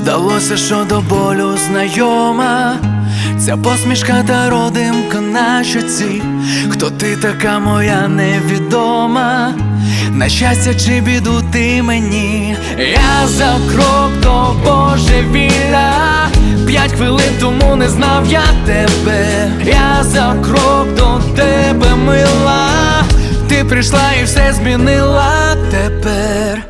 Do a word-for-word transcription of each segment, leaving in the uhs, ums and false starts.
Здалося, що до болю знайома ця посмішка та родимка на щоці. Хто ти така моя невідома? На щастя чи біду ти мені? Я за крок до божевілля, п'ять хвилин тому не знав я тебе. Я за крок до тебе, мила, ти прийшла і все змінила тепер.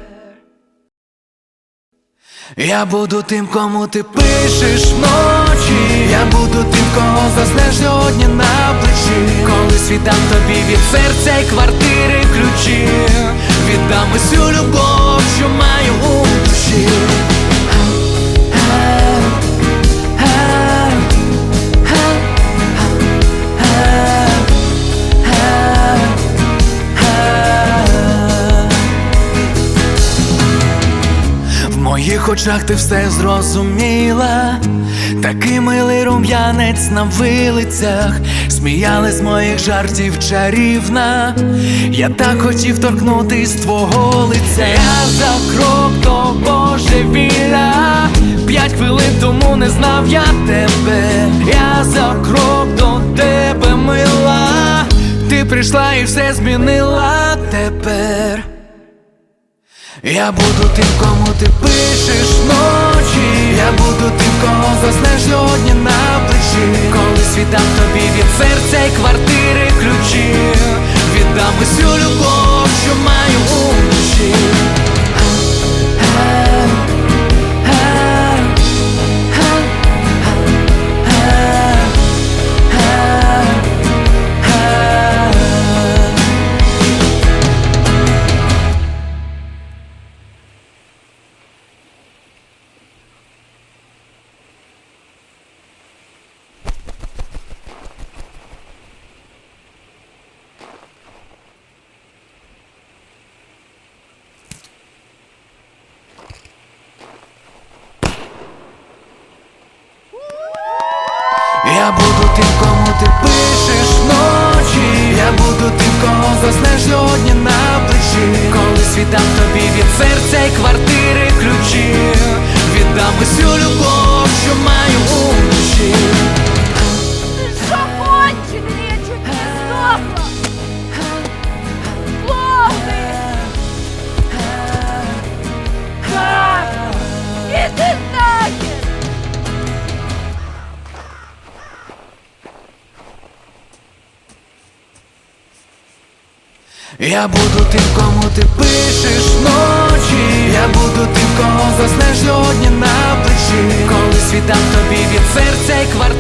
Я буду тим, кому ти пишеш вночі. Я буду тим, кого заснеш сьогодні на плечі. Колись віддам тобі від серця й квартири ключі. Віддам усю любов, що маю у душі. В моїх очах ти все зрозуміла. Такий милий рум'янець на вилицях, сміялись з моїх жартів чарівна. Я так хотів торкнутись твого лиця. Я за крок до божевілля, п'ять хвилин тому не знав я тебе. Я за крок до тебе, мила, ти прийшла і все змінила тепер. Я буду тим, кому ти пишеш вночі. Я буду тим, кого заснеш сьогодні на плечі. Колись віддам тобі від серця й квартири ключі. Віддам усю любов, що маю у душі. Я буду тим, кому ти пишеш вночі. Я буду тим, кого заснеш сьогодні на плечі. Колись віддам тобі від серця й квартири ключі. Віддам усю любов, що маю у душі. Ты что, конченый? Я чуть не сдохла! Плохо! Как? Иди нахер! Я буду тим, кому ти пишеш вночі. Я буду тим, кого заснеш сьогодні на плечі. Колись віддам тобі від серця й квартири.